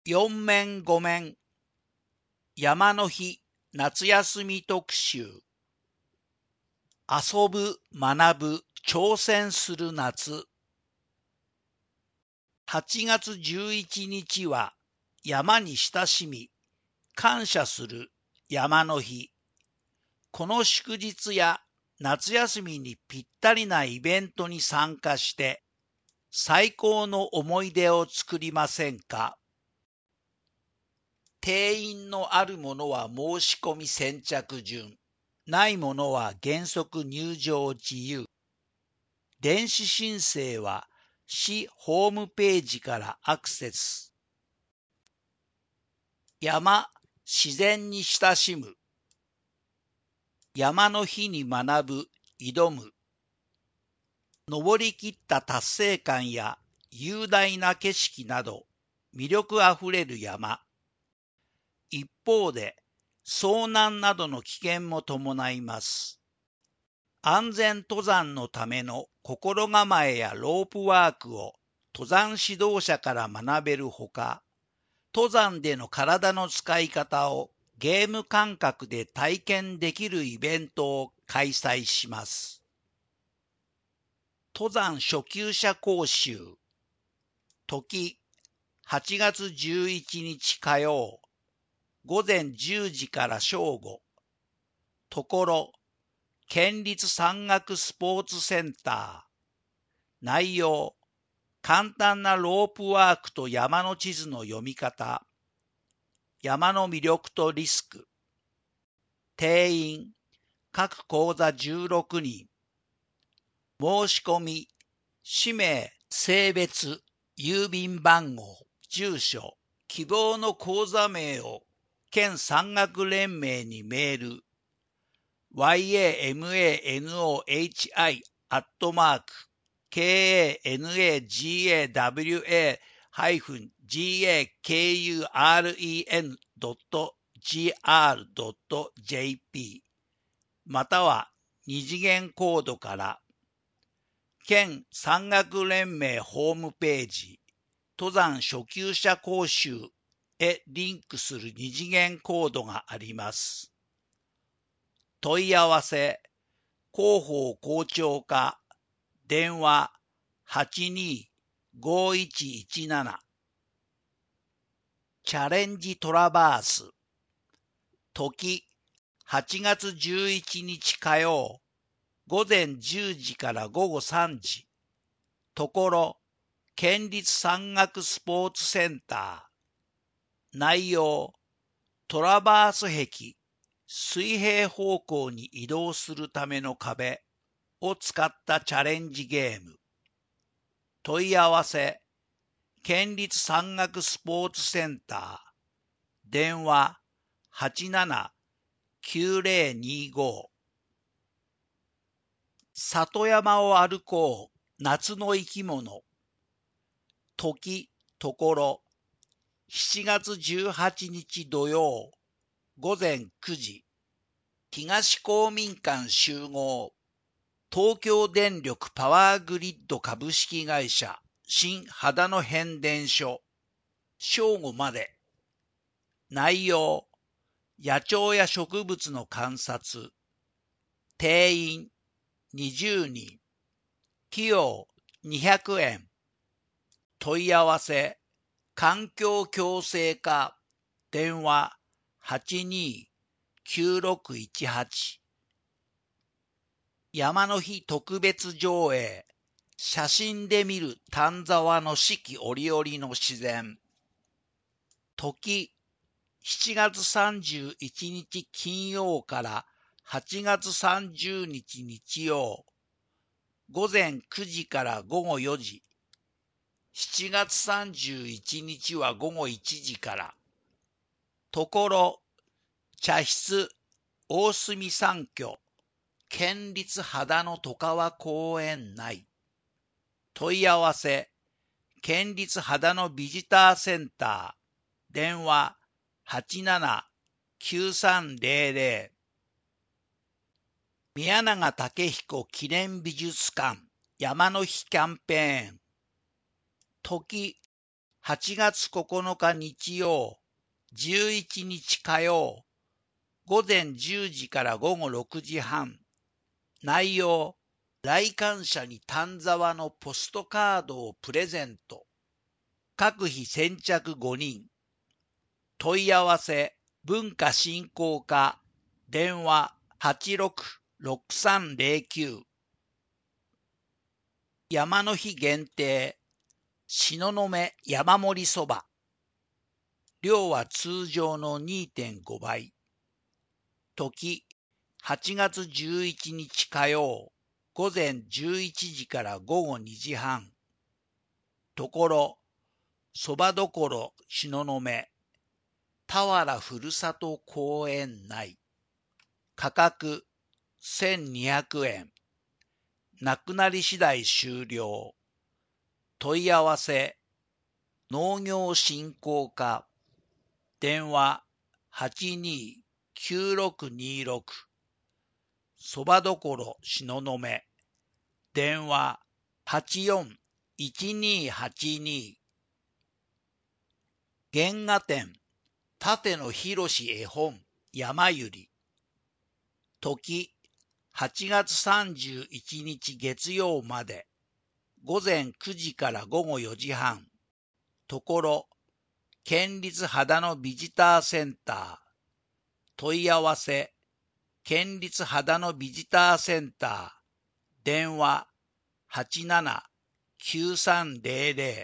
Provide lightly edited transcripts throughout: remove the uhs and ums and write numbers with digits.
四面五面山の日夏休み特集。遊ぶ、学ぶ、挑戦する夏。8月11日は山に親しみ、感謝する山の日。この祝日や夏休みにぴったりなイベントに参加して、最高の思い出を作りませんか？定員のあるものは申し込み先着順。ないものは原則入場自由。電子申請は市ホームページからアクセス。山、自然に親しむ。山の日に学ぶ、挑む。登り切った達成感や雄大な景色など魅力あふれる山。一方で遭難などの危険も伴います。安全登山のための心構えやロープワークを登山指導者から学べるほか、登山での体の使い方をゲーム感覚で体験できるイベントを開催します。登山初級者講習。時、8月11日火曜、午前10時から正午。ところ、県立山岳スポーツセンター。内容、簡単なロープワークと山の地図の読み方。山の魅力とリスク。定員、各講座16人。申し込み、氏名、性別、郵便番号、住所、希望の講座名を県山岳連盟にメール、yamanohi@kanagakuren.gr.jp または二次元コードから県山岳連盟ホームページ登山初級者講習へリンクする二次元コードがあります。問い合わせ、広報校長課、電話825117。チャレンジトラバース。時、8月11日火曜、午前10時から午後3時。ところ、県立山岳スポーツセンター。内容、トラバース壁、水平方向に移動するための壁を使ったチャレンジゲーム。問い合わせ、県立山岳スポーツセンター。電話87-9025。里山を歩こう、夏の生き物。時、ところ、7月18日土曜、午前9時。東公民館集合。東京電力パワーグリッド株式会社新秦野変電所。正午まで。内容、野鳥や植物の観察。定員20人。費用200円。問い合わせ、環境共生課。電話82-9618。山の日特別上映。写真で見る丹沢の四季折々の自然。時、7月31日金曜から8月30日日曜。午前9時から午後4時。7月31日は午後1時から。ところ、茶室、大隅三居。県立秦野外川公園内。問い合わせ、県立秦野ビジターセンター。電話87-9300。宮永武彦記念美術館山の日キャンペーン。時 8月9日日曜、11日火曜、午前10時から午後6時半。内容、来館者に丹沢のポストカードをプレゼント。各日先着5人。問い合わせ、文化振興課、電話866309。山の日限定、東雲山盛りそば。量は通常の 2.5 倍。時、8月11日火曜、午前11時から午後2時半。ところ、そばどころ東雲、田原ふるさと公園内。価格、1200円。なくなり次第終了。問い合わせ、農業振興課、電話829626。そばどころ東雲、電話841282。原画展、立野博絵本、山ゆり。時、8月31日月曜まで。午前9時から午後4時半。ところ、県立秦野ビジターセンター。問い合わせ、県立秦野ビジターセンター。電話879300。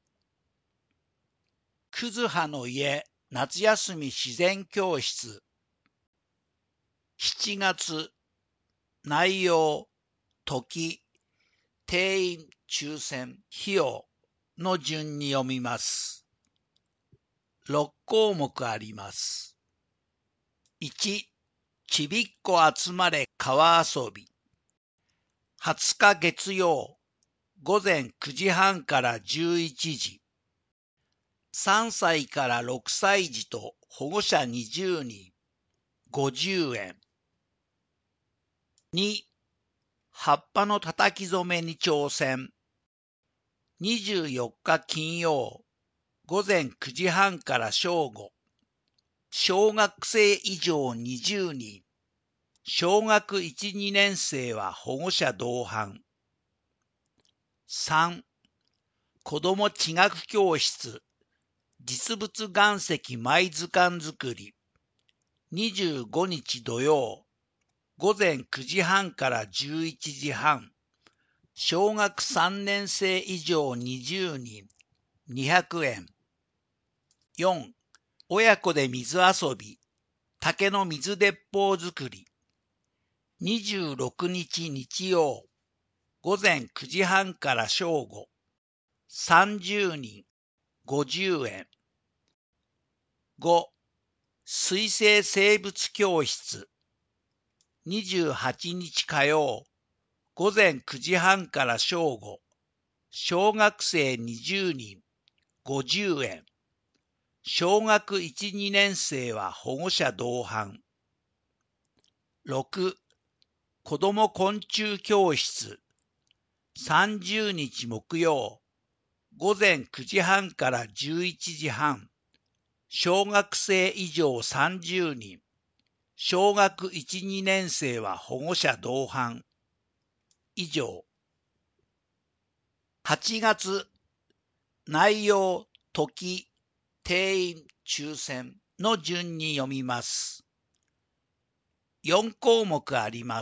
くずはの家夏休み自然教室。7月、内容、時、定員、抽選、費用の順に読みます。6項目あります。1、ちびっこ集まれ川遊び。20日月曜、午前9時半から11時。3歳から6歳児と保護者20人、50円。2、葉っぱの叩き染めに挑戦。24日金曜、午前9時半から正午。小学生以上20人。小学1、2年生は保護者同伴。3、子ども地学教室。実物岩石埋図鑑作り。25日土曜。午前9時半から11時半。小学3年生以上20人。200円。4、親子で水遊び。竹の水鉄砲作り。26日日曜。午前9時半から正午。30人。50円。5、水生生物教室。28日火曜。午前9時半から正午。小学生20人。50円。小学1、2年生は保護者同伴。6、子ども昆虫教室。30日木曜。午前9時半から11時半。小学生以上30人。小学1、2年生は保護者同伴。以上。8月、内容、時、定員、抽選の順に読みます。4項目あります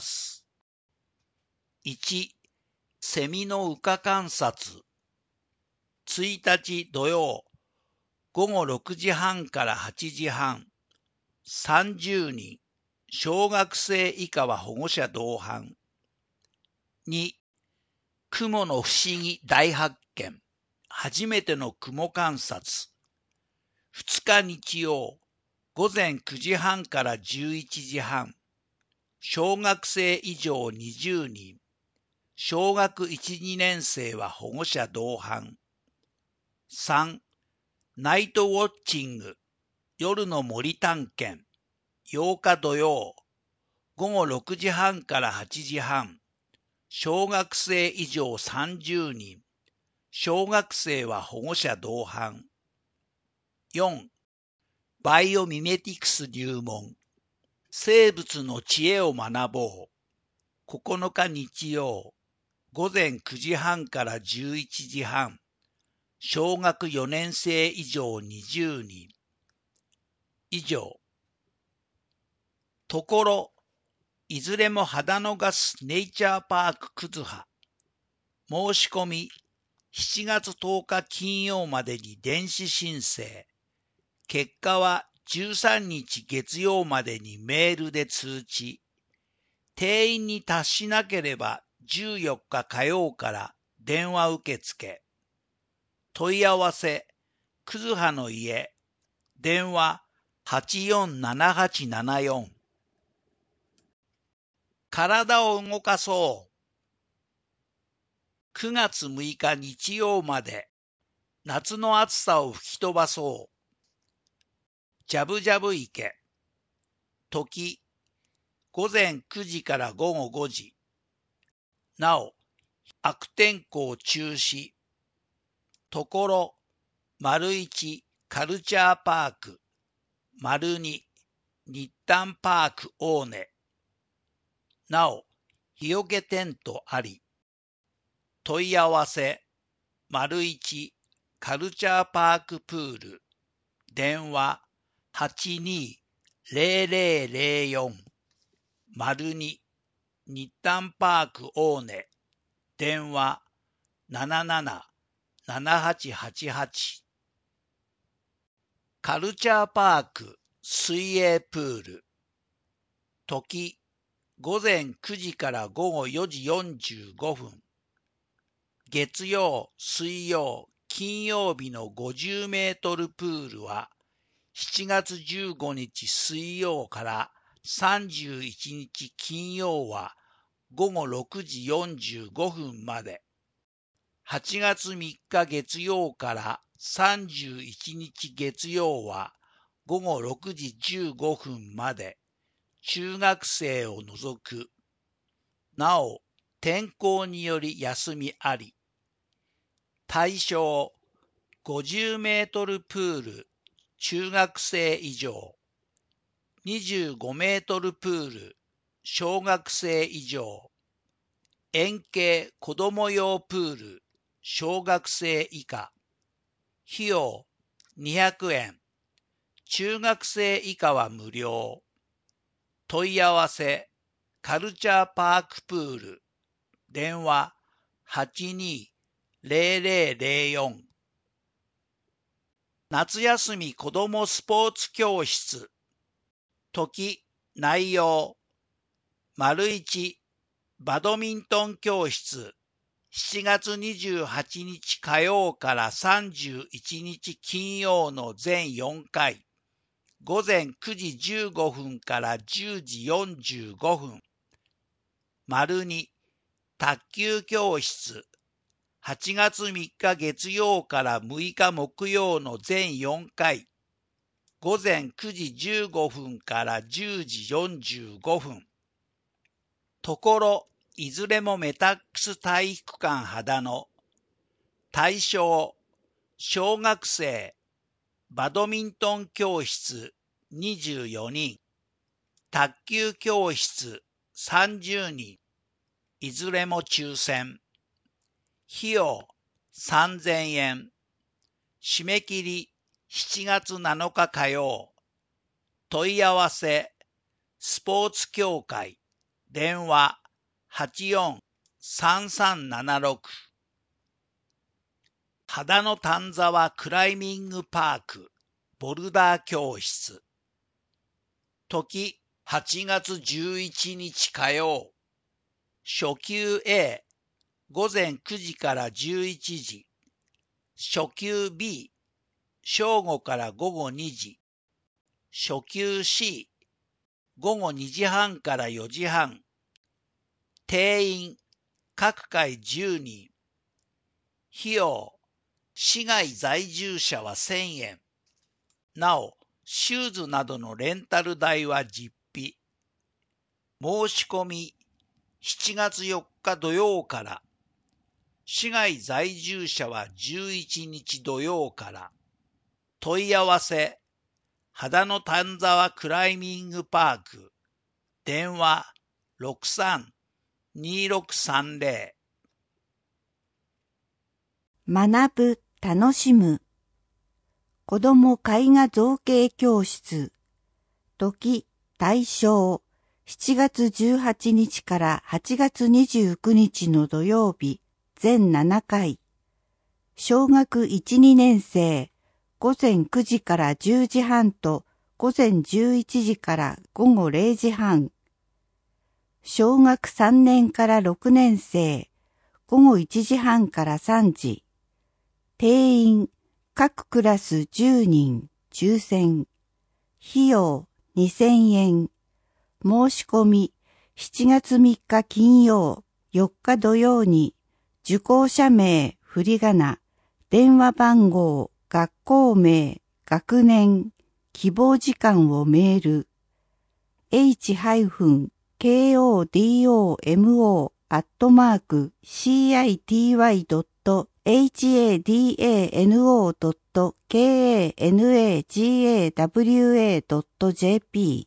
。1、セミの羽化観察。1日土曜。午後6時半から8時半。30人。小学生以下は保護者同伴。2、雲の不思議大発見。初めての雲観察。2日日曜。午前9時半から11時半。小学生以上20人。小学1、2年生は保護者同伴。3、ナイトウォッチング、夜の森探検、8日土曜、午後6時半から8時半、小学生以上30人、 小学生は保護者同伴。4. バイオミメティクス入門。生物の知恵を学ぼう。9日日曜、午前9時半から11時半。小学4年生以上20人。以上。ところ、いずれも秦野ガスネイチャーパークくずは。申し込み、7月10日金曜までに電子申請。結果は13日月曜までにメールで通知。定員に達しなければ14日火曜から電話受付。問い合わせ、くずはの家。電話847874。体を動かそう。9月6日日曜まで夏の暑さを吹き飛ばそう。ジャブジャブ池。時、午前9時から午後5時。なお、悪天候中止。ところ、1カルチャーパーク。2日誕パーク大根。なお、日よけテントあり。問い合わせ、1カルチャーパークプール。電話820004。2日誕パーク大根。電話777888。カルチャーパーク水泳プール。時、午前9時から午後4時45分。月曜、水曜、金曜日の50メートルプールは、7月15日水曜から31日金曜は午後6時45分まで。8月3日月曜から31日月曜は午後6時15分まで。中学生を除く。なお、天候により休みあり。対象、50メートルプール、中学生以上。25メートルプール、小学生以上。円形子供用プール、小学生以下。費用、200円。中学生以下は無料。問い合わせ、カルチャーパークプール。電話、820004。夏休み子どもスポーツ教室。時、内容。1バドミントン教室。7月28日火曜から31日金曜の全4回。午前9時15分から10時45分。2卓球教室。8月3日月曜から6日木曜の全4回。午前9時15分から10時45分。ところ、いずれもメタックス体育館秦野。対象、小学生、バドミントン教室24人、卓球教室30人、いずれも抽選。費用3000円。締め切り7月7日火曜。問い合わせ、スポーツ協会。電話84-3376。秦野丹沢クライミングパークボルダー教室。時8月11日火曜。初級 A 午前9時から11時。初級 B 正午から午後2時。初級 C 午後2時半から4時半。定員、各回10人。費用、市外在住者は1000円。なお、シューズなどのレンタル代は実費。申し込み、7月4日土曜から。 市外在住者は11日土曜から。問い合わせ、秦野丹沢クライミングパーク。電話、63-2630。 学ぶ、楽しむ。子ども絵画造形教室。時、大正、7月18日から8月29日の土曜日、全7回。小学1、2年生、午前9時から10時半と午前11時から午後0時半。小学3年から6年生、午後1時半から3時。定員、各クラス10人、抽選。費用、2000円。申し込み、7月3日金曜、4日土曜に、受講者名、振り仮名、電話番号、学校名、学年、希望時間をメール。h-kodomo@city.hadanokanagawa.jp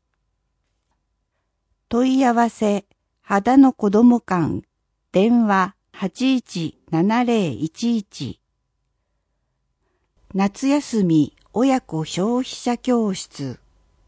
問い合わせ、秦野子ども館、電話817011。夏休み親子消費者教室。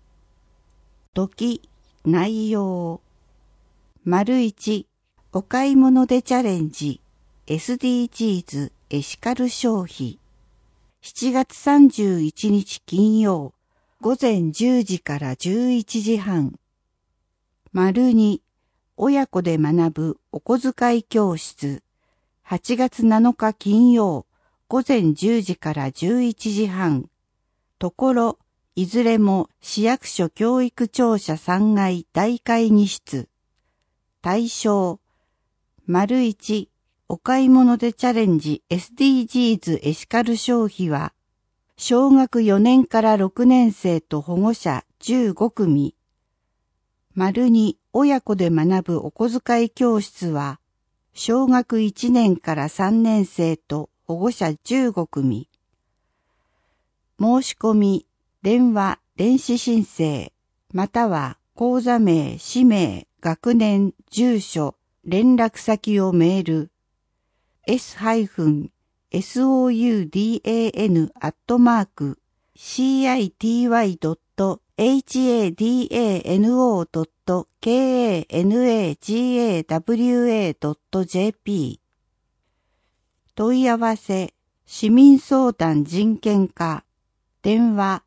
時、内容。1、お買い物でチャレンジ、SDGs エシカル消費。7月31日金曜、午前10時から11時半。2、親子で学ぶお小遣い教室。8月7日金曜、午前10時から11時半。ところ、いずれも市役所教育庁舎3階大会議室。対象。1、お買い物でチャレンジ SDGs エシカル消費は、小学4年から6年生と保護者15組。2、親子で学ぶお小遣い教室は、小学1年から3年生と保護者15組。申し込み、電話、電子申請、または口座名、氏名、学年、住所、連絡先をメール。city.hadano.city.hadagawa.jp 問い合わせ、市民相談人権課、電話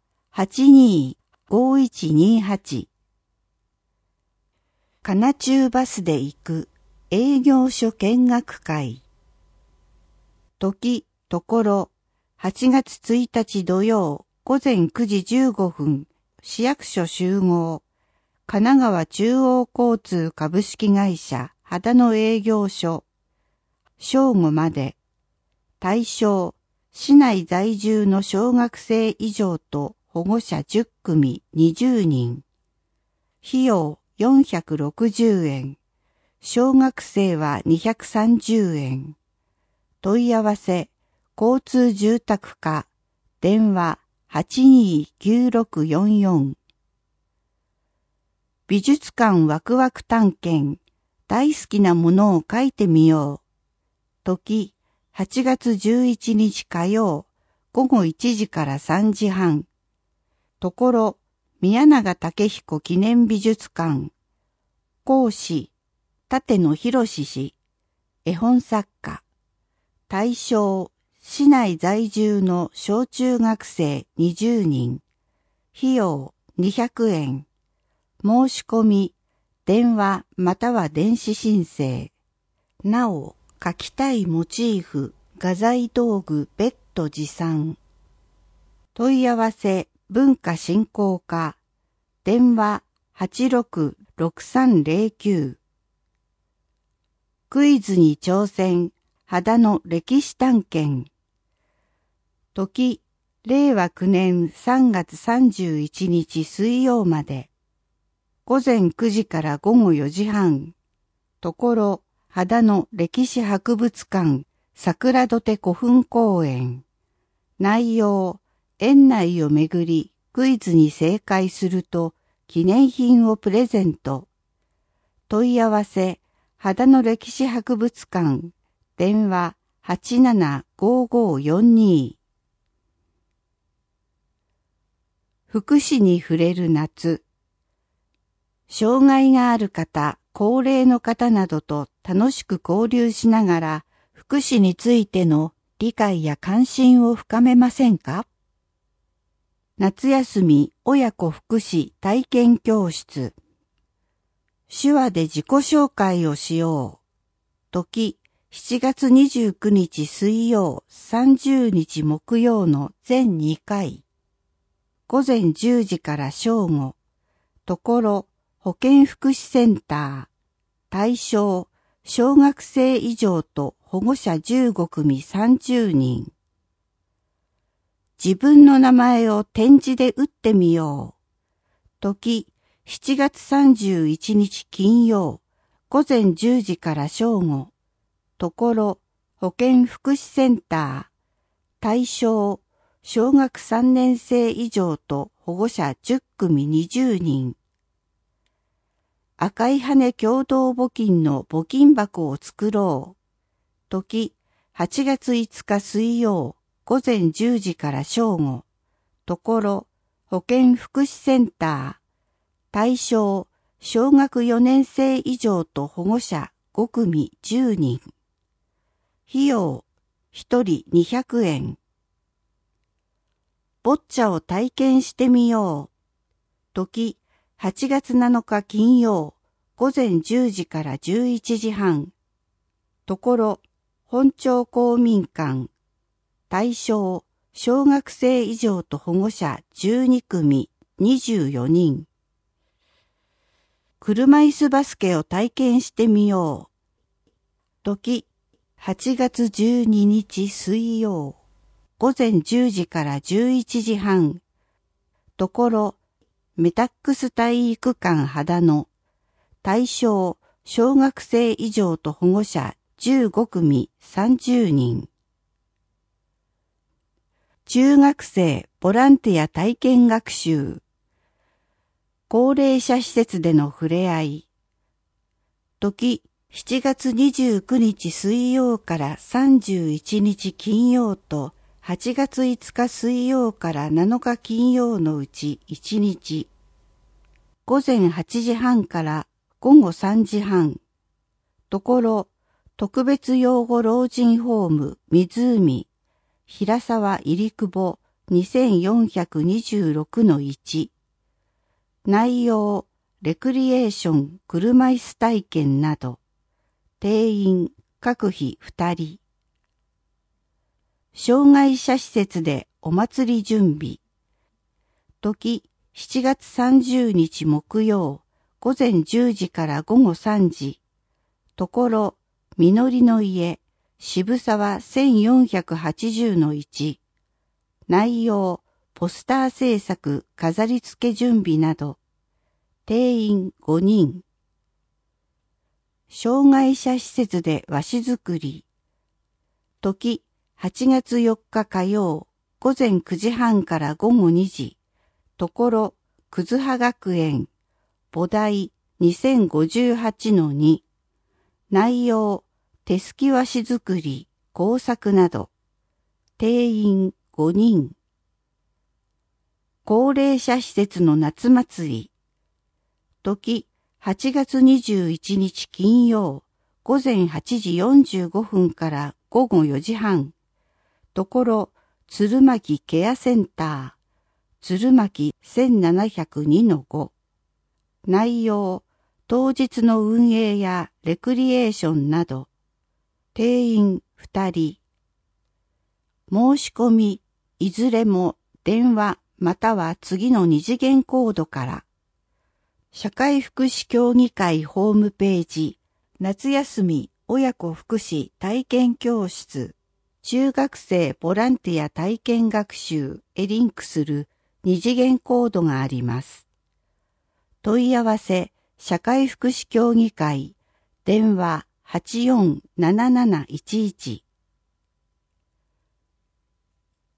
825128。かな中バスで行く営業所見学会。時、ところ、8月1日土曜午前9時15分、市役所集合、神奈川中央交通株式会社秦野営業所。正午まで。対象、市内在住の小学生以上と保護者10組20人。費用460円。小学生は230円。問い合わせ、交通住宅課、電話829644。美術館ワクワク探検、大好きなものを書いてみよう。時、8月11日火曜、午後1時から3時半。ところ、宮永武彦記念美術館。講師、立野博氏。絵本作家。対象、市内在住の小中学生20人。費用200円。申し込み、電話または電子申請。なお、描きたいモチーフ、画材道具別途持参。問い合わせ、文化振興課。電話866309。クイズに挑戦、秦野歴史探検。時、令和9年3月31日水曜まで。午前9時から午後4時半。ところ、秦野歴史博物館桜土手古墳公園。内容、園内をめぐりクイズに正解すると記念品をプレゼント。問い合わせ、秦野歴史博物館。電話875542。福祉に触れる夏。障害がある方、高齢の方などと楽しく交流しながら、福祉についての理解や関心を深めませんか？夏休み親子福祉体験教室。手話で自己紹介をしよう。時、7月29日水曜、30日木曜の全2回。午前10時から正午。ところ、保健福祉センター。対象、小学生以上と保護者15組30人。自分の名前を点字で打ってみよう。時、7月31日金曜、午前10時から正午。ところ、保健福祉センター。対象、小学3年生以上と保護者10組20人。赤い羽共同募金の募金箱を作ろう。時、8月5日水曜、午前10時から正午。ところ、保健福祉センター。対象、小学4年生以上と保護者5組10人。費用、1人200円。ボッチャを体験してみよう。時、8月7日金曜、午前10時から11時半。ところ、本町公民館。対象、小学生以上と保護者12組24人。車椅子バスケを体験してみよう。時、8月12日水曜。午前10時から11時半。ところ、メタックス体育館秦野。対象、小学生以上と保護者15組30人。中学生ボランティア体験学習。高齢者施設での触れ合い。時、7月29日水曜から31日金曜と、8月5日水曜から7日金曜のうち1日。午前8時半から午後3時半。ところ、特別養護老人ホーム湖、平沢入久保2426-1。内容、レクリエーション車椅子体験など。定員、各費2人。障害者施設でお祭り準備。時、7月30日木曜、午前10時から午後3時。ところ、みのりの家、渋沢1480-1。内容、ポスター制作、飾り付け準備など。定員5人。障害者施設で和紙作り。時、8月4日火曜、午前9時半から午後2時。ところ、くずは学園、母題2058-2。内容、手すき和紙作り、工作など。定員5人。高齢者施設の夏祭り。時、8月21日金曜、午前8時45分から午後4時半。ところ、鶴巻ケアセンター、鶴巻1702-5。内容、当日の運営やレクリエーションなど。定員2人。申し込み、いずれも電話または次の二次元コードから。社会福祉協議会ホームページ、夏休み親子福祉体験教室。中学生ボランティア体験学習へリンクする二次元コードがあります。問い合わせ、社会福祉協議会、電話847711。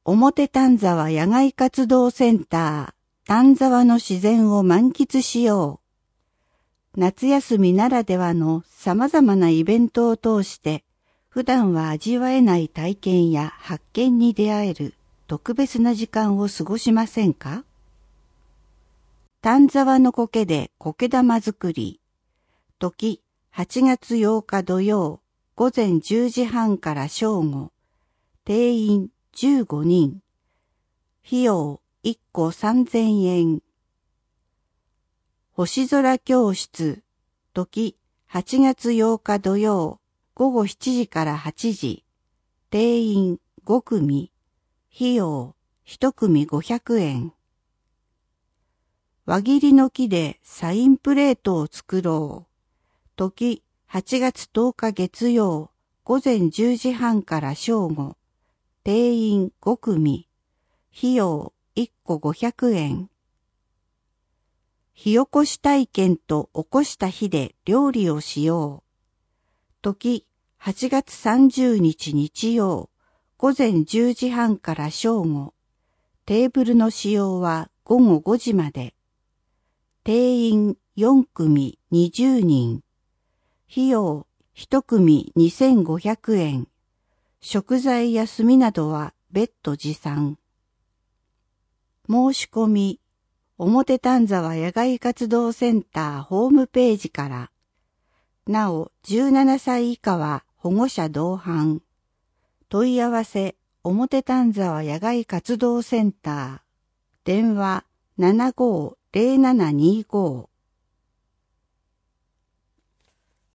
表丹沢野外活動センター、丹沢の自然を満喫しよう。夏休みならではの様々なイベントを通して、普段は味わえない体験や発見に出会える特別な時間を過ごしませんか？丹沢の苔で苔玉作り。時、8月8日土曜、午前10時半から正午。定員15人。費用1個3000円。星空教室。時、8月8日土曜、午後7時から8時。定員5組。費用1組500円。輪切りの木でサインプレートを作ろう。時、8月10日月曜、午前10時半から正午。定員5組。費用1個500円。火起こし体験と起こした火で料理をしよう。時、8月30日日曜、午前10時半から正午。テーブルの使用は午後5時まで。定員4組20人。費用1組2500円。食材や炭などは別途持参。申し込み、表丹沢野外活動センターホームページから。なお、17歳以下は保護者同伴。問い合わせ、表丹沢野外活動センター。電話750725